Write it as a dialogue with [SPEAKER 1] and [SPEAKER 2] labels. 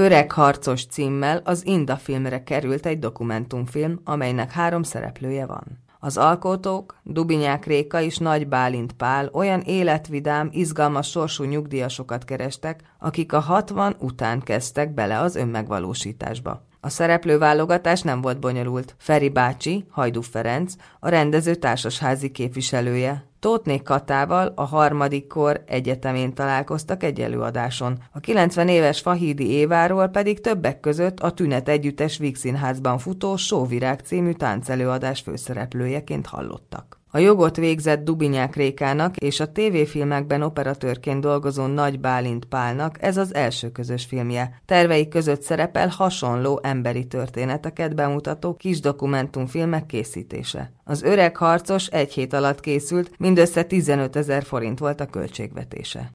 [SPEAKER 1] Öreg harcos címmel az Inda filmre került egy dokumentumfilm, amelynek 3 szereplője van. Az alkotók, Dubinyák Réka és Nagy Bálint Pál olyan életvidám, izgalmas sorsú nyugdíjasokat kerestek, akik a 60 után kezdtek bele az önmegvalósításba. A szereplőválogatás nem volt bonyolult. Feri bácsi, Hajdú Ferenc, a rendező társasházi képviselője. Tóthné Katával a Harmadik Kor Egyetemén találkoztak egy előadáson. A 90 éves Fahidi Éváról pedig többek között a Tünet Együttes Vígszínházban futó Sóvirág című táncelőadás főszereplőjeként hallottak. A jogot végzett Dubinyák Rékának és a tévéfilmekben operatőrként dolgozó Nagy Bálint Pálnak ez az első közös filmje. Terveik között szerepel hasonló emberi történeteket bemutató kis dokumentumfilmek készítése. Az Öreg harcos 1 hét alatt készült, mindössze 15 000 forint volt a költségvetése.